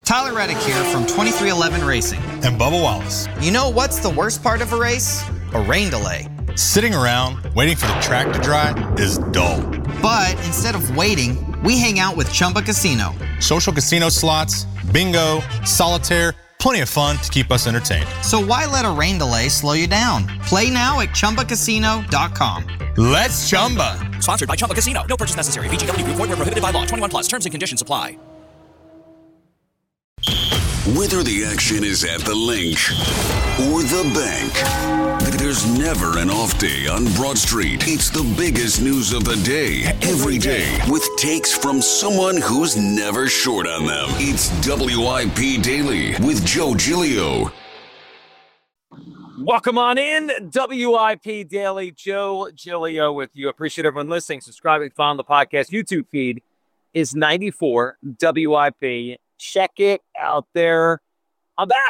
Tyler Reddick here from 2311 Racing. And Bubba Wallace. You know what's the worst part of a race? A rain delay. Sitting around waiting for the track to dry is dull. But instead of waiting, we hang out with Chumba Casino. Social casino slots, bingo, solitaire, plenty of fun to keep us entertained. So why let a rain delay slow you down? Play now at ChumbaCasino.com. Let's Chumba. Sponsored by Chumba Casino. No purchase necessary. VGW Group. Void where prohibited by law. 21 plus. Terms and conditions apply. Whether the action is at the link or the bank, there's never an off day on Broad Street. It's the biggest news of the day, every day, with takes from someone who's never short on them. It's WIP Daily with Joe Giglio. Welcome on in, WIP Daily. Joe Giglio with you. Appreciate everyone listening, subscribing, following the podcast. YouTube feed is 94 WIP. Check it out there. I'm back.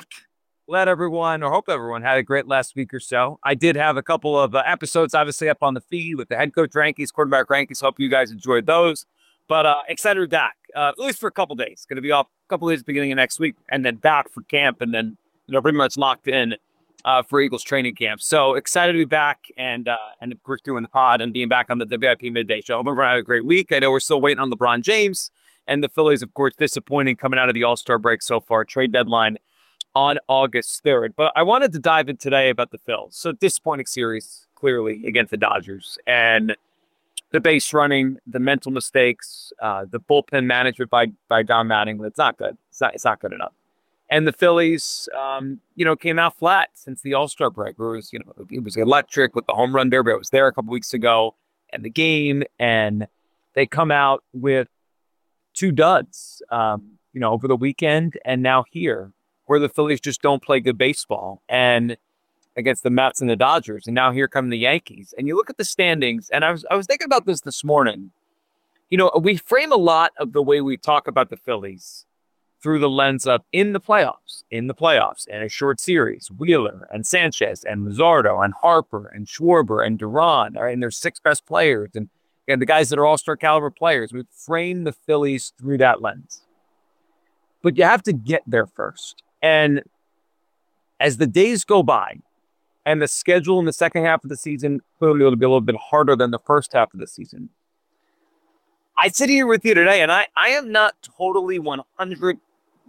Hope everyone had a great last week or so. I did have a couple of episodes obviously up on the feed with the head coach rankings, quarterback rankings. Hope you guys enjoyed those. But excited to be back, at least for a couple days. Going to be off a couple days beginning of next week and then back for camp and then pretty much locked in for Eagles training camp. So excited to be back and of course doing the pod and being back on the WIP Midday Show. Hope everyone had a great week. I know we're still waiting on LeBron James. And the Phillies, of course, disappointing coming out of the All-Star break so far. Trade deadline on August 3rd. But I wanted to dive in today about the Phils. So disappointing series, clearly, against the Dodgers. And the base running, the mental mistakes, the bullpen management by Don Mattingly. It's not good. It's not good enough. And the Phillies, came out flat since the All-Star break. It was electric with the home run derby. I was there a couple weeks ago and the game. And they come out with 2 duds, over the weekend and now here, where the Phillies just don't play good baseball and against the Mets and the Dodgers. And now here come the Yankees. And you look at the standings, and I was thinking about this morning. We frame a lot of the way we talk about the Phillies through the lens of in the playoffs, in a short series, Wheeler and Sanchez and Luzardo and Harper and Schwarber and Duran, and their 6 best players and the guys that are all-star caliber players. We frame the Phillies through that lens. But you have to get there first. And as the days go by, and the schedule in the second half of the season clearly will be a little bit harder than the first half of the season, I sit here with you today, and I am not totally 100,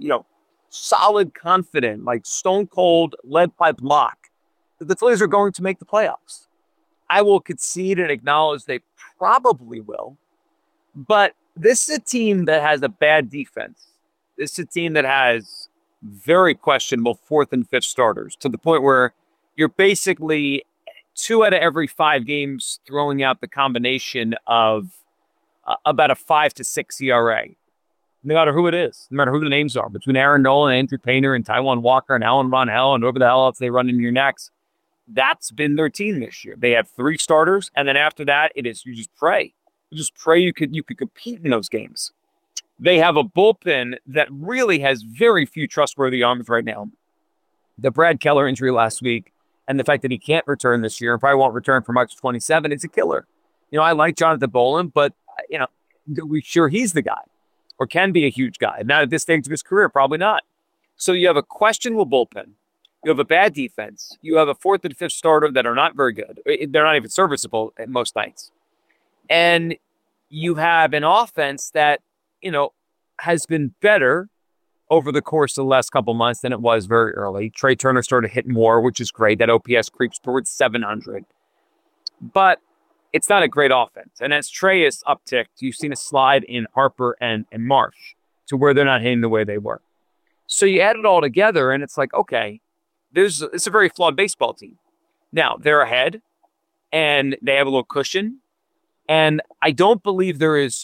solid confident, like stone cold lead pipe lock, that the Phillies are going to make the playoffs. I will concede and acknowledge they probably will. But this is a team that has a bad defense. This is a team that has very questionable 4th and 5th starters to the point where you're basically 2 out of every 5 games throwing out the combination of about a 5 to 6 ERA. No matter who it is, no matter who the names are, between Aaron Nola and Andrew Painter and Taijuan Walker and Alan Ronell and whoever the hell else they run into your necks. That's been their team this year. They have 3 starters, and then after that, it is you just pray. You just pray you could compete in those games. They have a bullpen that really has very few trustworthy arms right now. The Brad Keller injury last week, and the fact that he can't return this year and probably won't return for March 27, it's a killer. I like Jonathan Boland, but are we sure he's the guy or can be a huge guy? Now at this stage of his career, probably not. So you have a questionable bullpen. You have a bad defense. You have a 4th and 5th starter that are not very good. They're not even serviceable at most nights. And you have an offense that, has been better over the course of the last couple months than it was very early. Trey Turner started hitting more, which is great. That OPS creeps towards 700. But it's not a great offense. And as Trey is upticked, you've seen a slide in Harper and Marsh to where they're not hitting the way they were. So you add it all together, and it's like, okay, it's a very flawed baseball team. Now, they're ahead, and they have a little cushion. And I don't believe there is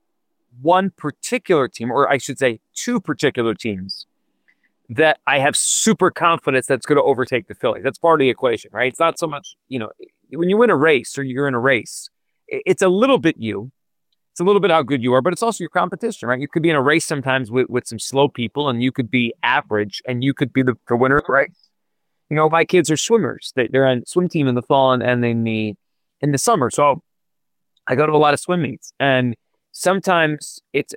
one particular team, or I should say 2 particular teams, that I have super confidence that's going to overtake the Phillies. That's part of the equation, right? It's not so much, when you win a race or you're in a race, it's a little bit you. It's a little bit how good you are, but it's also your competition, right? You could be in a race sometimes with some slow people, and you could be average, and you could be the winner of the race. My kids are swimmers. They're on swim team in the fall and in the summer. So I go to a lot of swim meets, and sometimes it's a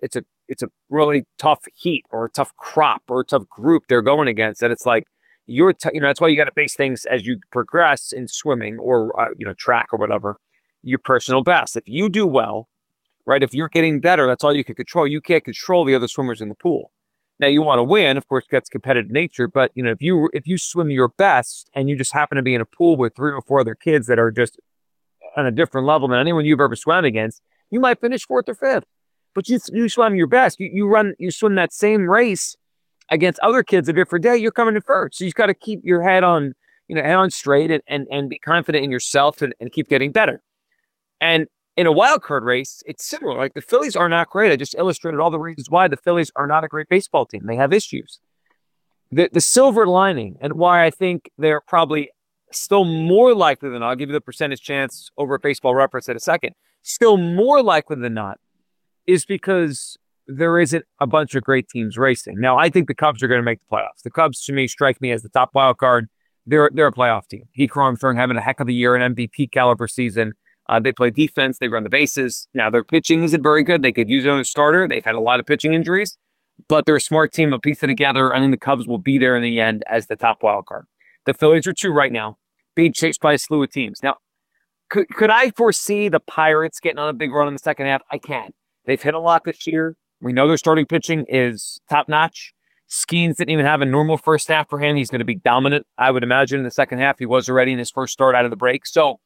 it's a really tough heat or a tough crop or a tough group they're going against. And it's like, that's why you got to base things as you progress in swimming or, track or whatever, your personal best. If you do well, right, if you're getting better, that's all you can control. You can't control the other swimmers in the pool. Now, you want to win, of course, that's competitive nature. But, if you swim your best and you just happen to be in a pool with 3 or 4 other kids that are just on a different level than anyone you've ever swam against, you might finish 4th or 5th. But you swam your best. You swim that same race against other kids a different day, you're coming in first. So you've got to keep your head on straight and be confident in yourself and keep getting better. And in a wild card race, it's similar. Like, the Phillies are not great. I just illustrated all the reasons why the Phillies are not a great baseball team. They have issues. The silver lining, and why I think they're probably still more likely than not, I'll give you the percentage chance over at Baseball Reference in a second, still more likely than not, is because there isn't a bunch of great teams racing. Now, I think the Cubs are going to make the playoffs. The Cubs, to me, strike me as the top wild card. They're a playoff team. Hector Armstrong having a heck of a year, an MVP caliber season. They play defense. They run the bases. Now, their pitching isn't very good. They could use another starter. They've had a lot of pitching injuries, but they're a smart team. They'll piece it together. I think the Cubs will be there in the end as the top wild card. The Phillies are 2 right now, being chased by a slew of teams. Now, could I foresee the Pirates getting on a big run in the second half? I can. They've hit a lot this year. We know their starting pitching is top-notch. Skeens didn't even have a normal first half for him. He's going to be dominant, I would imagine, in the second half. He was already in his first start out of the break. So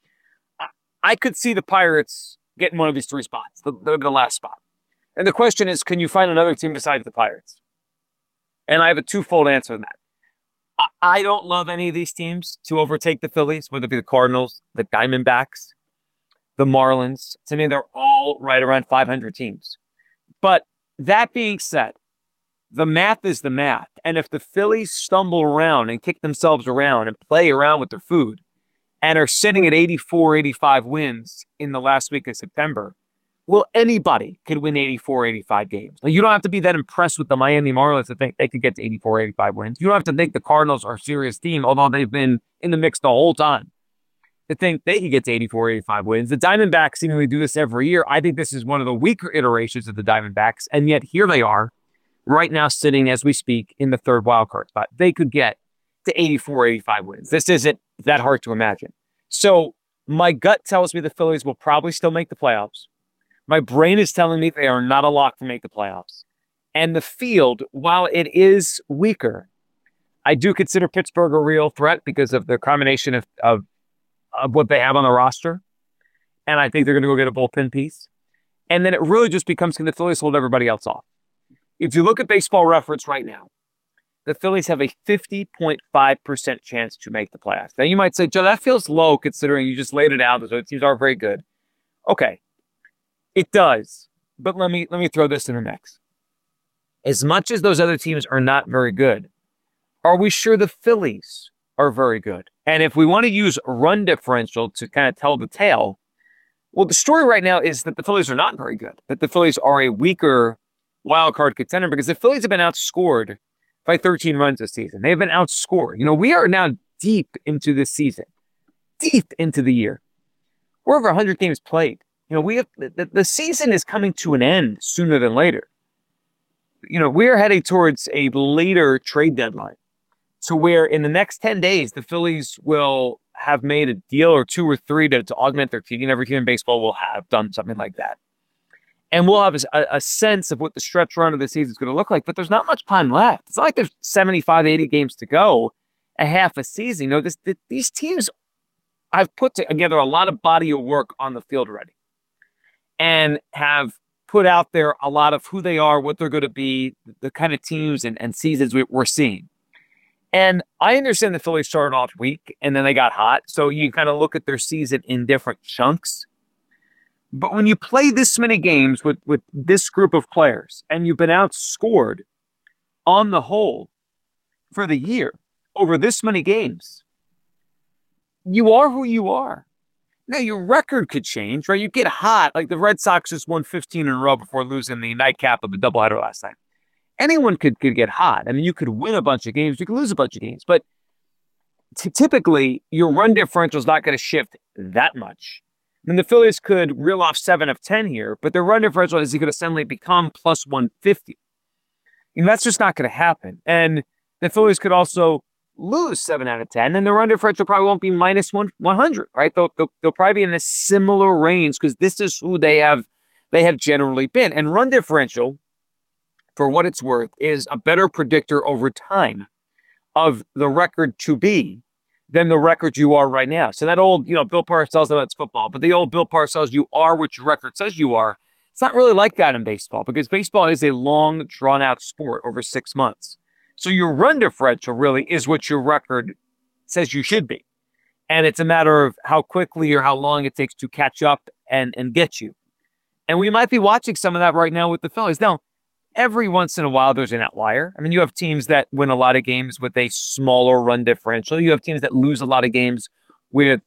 I could see the Pirates getting one of these 3 spots, the last spot. And the question is, can you find another team besides the Pirates? And I have a twofold answer to that. I don't love any of these teams to overtake the Phillies, whether it be the Cardinals, the Diamondbacks, the Marlins. To me, they're all right around 500 teams. But that being said, the math is the math. And if the Phillies stumble around and kick themselves around and play around with their food and are sitting at 84, 85 wins in the last week of September, well, anybody could win 84, 85 games. Like, you don't have to be that impressed with the Miami Marlins to think they could get to 84, 85 wins. You don't have to think the Cardinals are a serious team, although they've been in the mix the whole time, to think they could get to 84, 85 wins. The Diamondbacks seemingly do this every year. I think this is one of the weaker iterations of the Diamondbacks, and yet here they are right now sitting, as we speak, in the 3rd wildcard spot. They could get to 84, 85 wins. This isn't that hard to imagine. So my gut tells me the Phillies will probably still make the playoffs. My brain is telling me they are not a lock to make the playoffs. And the field, while it is weaker, I do consider Pittsburgh a real threat because of the combination of what they have on the roster. And I think they're going to go get a bullpen piece. And then it really just becomes, can the Phillies hold everybody else off? If you look at Baseball Reference right now, the Phillies have a 50.5% chance to make the playoffs. Now, you might say, Joe, that feels low considering you just laid it out. The teams are very good. Okay, it does. But let me throw this in the mix. As much as those other teams are not very good, are we sure the Phillies are very good? And if we want to use run differential to kind of tell the tale, well, the story right now is that the Phillies are not very good, that the Phillies are a weaker wild card contender because the Phillies have been outscored by 13 runs this season. They've been outscored. We are now deep into this season, deep into the year. We're over 100 games played. We have the season is coming to an end sooner than later. We are heading towards a later trade deadline. So where in the next 10 days, the Phillies will have made a deal or 2 or 3 to augment their team. Every team in baseball will have done something like that. And we'll have a sense of what the stretch run of the season is going to look like. But there's not much time left. It's not like there's 75, 80 games to go, a half a season. These teams, I've put together a lot of body of work on the field already and have put out there a lot of who they are, what they're going to be, the kind of teams and seasons we're seeing. And I understand the Phillies started off weak and then they got hot. So you kind of look at their season in different chunks. But when you play this many games with this group of players and you've been outscored on the whole for the year over this many games, you are who you are. Now, your record could change, right? You get hot. Like the Red Sox just won 15 in a row before losing the nightcap of the doubleheader last night. Anyone could get hot. I mean, you could win a bunch of games. You could lose a bunch of games. But typically, your run differential is not going to shift that much. then the Phillies could reel off 7 of 10 here, but their run differential is going to suddenly become plus 150. And that's just not going to happen. And the Phillies could also lose 7 out of 10, and the run differential probably won't be minus 100, right? They'll probably be in a similar range because this is who they have generally been. And run differential, for what it's worth, is a better predictor over time of the record to be than the record you are right now. So that old, Bill Parcells, that's football, but the old Bill Parcells, you are what your record says you are. It's not really like that in baseball because baseball is a long, drawn-out sport over 6 months. So your run differential really is what your record says you should be. And it's a matter of how quickly or how long it takes to catch up and get you. And we might be watching some of that right now with the Phillies. Now, every once in a while, there's an outlier. I mean, you have teams that win a lot of games with a smaller run differential. You have teams that lose a lot of games with,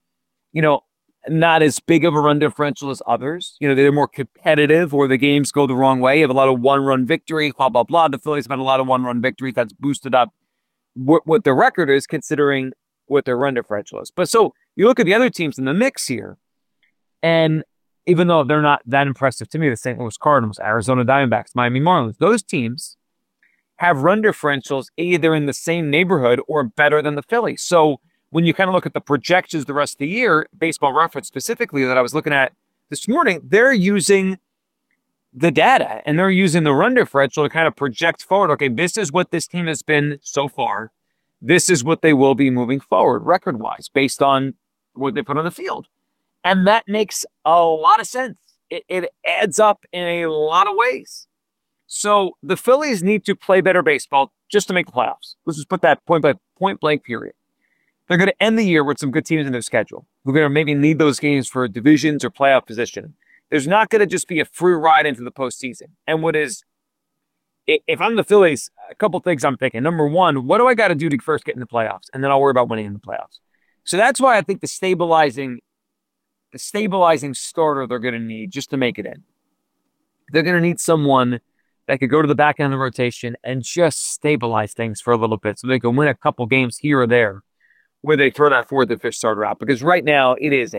not as big of a run differential as others. They're more competitive or the games go the wrong way. You have a lot of one-run victory, blah, blah, blah. The Phillies have had a lot of one-run victories. That's boosted up what their record is considering what their run differential is. But so you look at the other teams in the mix here, and even though they're not that impressive to me, the St. Louis Cardinals, Arizona Diamondbacks, Miami Marlins, those teams have run differentials either in the same neighborhood or better than the Phillies. So when you kind of look at the projections the rest of the year, Baseball Reference specifically that I was looking at this morning, they're using the data and they're using the run differential to kind of project forward. Okay, this is what this team has been so far. This is what they will be moving forward record-wise based on what they put on the field. And that makes a lot of sense. It adds up in a lot of ways. So the Phillies need to play better baseball just to make the playoffs. Let's just put that point blank period. They're going to end the year with some good teams in their schedule. We're going to maybe need those games for divisions or playoff position. There's not going to just be a free ride into the postseason. And if I'm the Phillies, a couple things I'm thinking. Number one, what do I got to do to first get in the playoffs? And then I'll worry about winning in the playoffs. So that's why I think the stabilizing starter they're going to need just to make it in. They're going to need someone that could go to the back end of the rotation and just stabilize things for a little bit so they can win a couple games here or there where they throw that fourth or fifth starter out. Because right now it's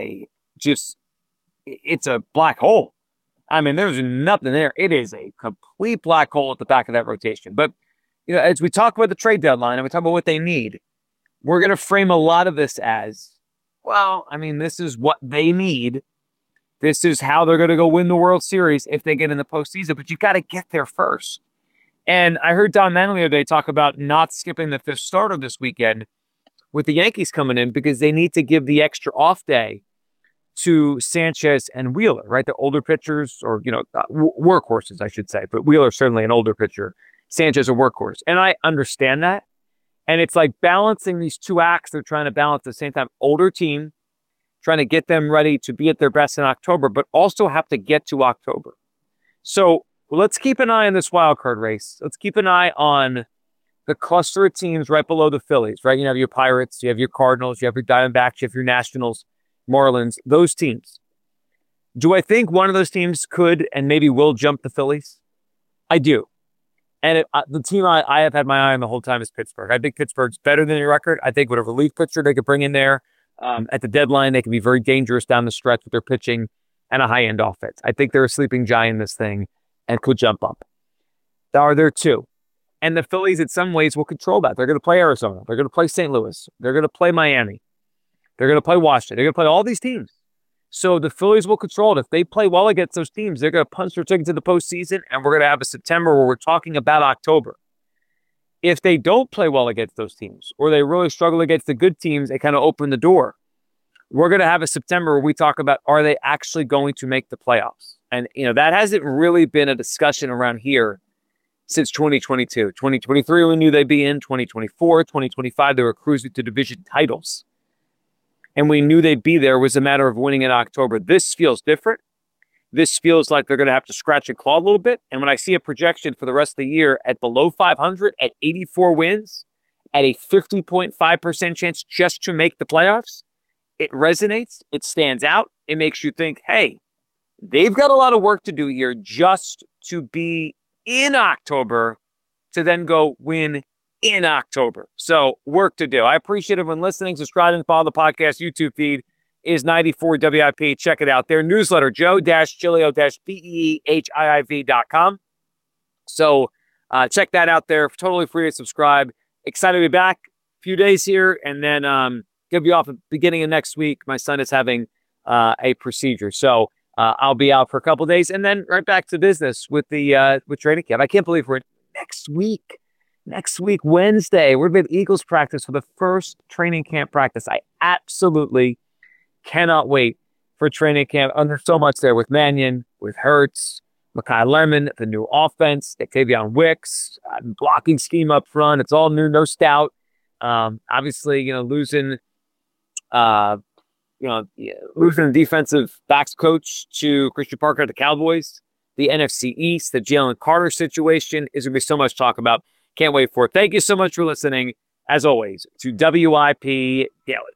a black hole. I mean, there's nothing there. It is a complete black hole at the back of that rotation. But, as we talk about the trade deadline and we talk about what they need, we're going to frame a lot of this as, well, I mean, this is what they need. This is how they're going to go win the World Series if they get in the postseason. But you got to get there first. And I heard Don Manley the other day talk about not skipping the fifth starter this weekend with the Yankees coming in because they need to give the extra off day to Sanchez and Wheeler, right? The older pitchers or, workhorses, I should say. But Wheeler's certainly an older pitcher. Sanchez a workhorse. And I understand that. And it's like balancing these two acts they're trying to balance at the same time. Older team, trying to get them ready to be at their best in October, but also have to get to October. So let's keep an eye on this wild card race. Let's keep an eye on the cluster of teams right below the Phillies, right? You have your Pirates, you have your Cardinals, you have your Diamondbacks, you have your Nationals, Marlins, those teams. Do I think one of those teams could and maybe will jump the Phillies? I do. And the team I have had my eye on the whole time is Pittsburgh. I think Pittsburgh's better than their record. I think with a relief pitcher they could bring in there at the deadline, they can be very dangerous down the stretch with their pitching and a high-end offense. I think they're a sleeping giant in this thing and could jump up. Are there two? And the Phillies, in some ways, will control that. They're going to play Arizona. They're going to play St. Louis. They're going to play Miami. They're going to play Washington. They're going to play all these teams. So the Phillies will control it. If they play well against those teams, they're going to punch their ticket to the postseason, and we're going to have a September where we're talking about October. If they don't play well against those teams, or they really struggle against the good teams, they kind of open the door. We're going to have a September where we talk about, are they actually going to make the playoffs? And, that hasn't really been a discussion around here since 2022. 2023, we knew they'd be in. 2024, 2025, they were cruising to division titles. And we knew they'd be there. It was a matter of winning in October. This feels different. This feels like they're going to have to scratch and claw a little bit. And when I see a projection for the rest of the year at below 500, at 84 wins, at a 50.5% chance just to make the playoffs, it resonates. It stands out. It makes you think, hey, they've got a lot of work to do here just to be in October to then go win in October. So work to do. I appreciate everyone listening. Subscribe and follow the podcast YouTube feed. is 94 WIP. Check it out. Their newsletter, joe-giglio-beehiiv.com. So check that out there. Totally free to subscribe. Excited to be back. A few days here, and then going to be off at the beginning of next week. My son is having a procedure. So I'll be out for a couple of days, and then right back to business with the with training camp. I can't believe we're next week. Next week, Wednesday, we're going to be at Eagles practice for the first training camp practice. I absolutely cannot wait for training camp. There's so much there with Mannion, with Hurts, Mekhi Lemon, the new offense, Octavian Wicks, blocking scheme up front. It's all new, no stout. Obviously, losing the defensive backs coach to Christian Parker at the Cowboys, the NFC East, the Jalen Carter situation is going to be so much to talk about. Can't wait for it. Thank you so much for listening, as always, to WIP Daily.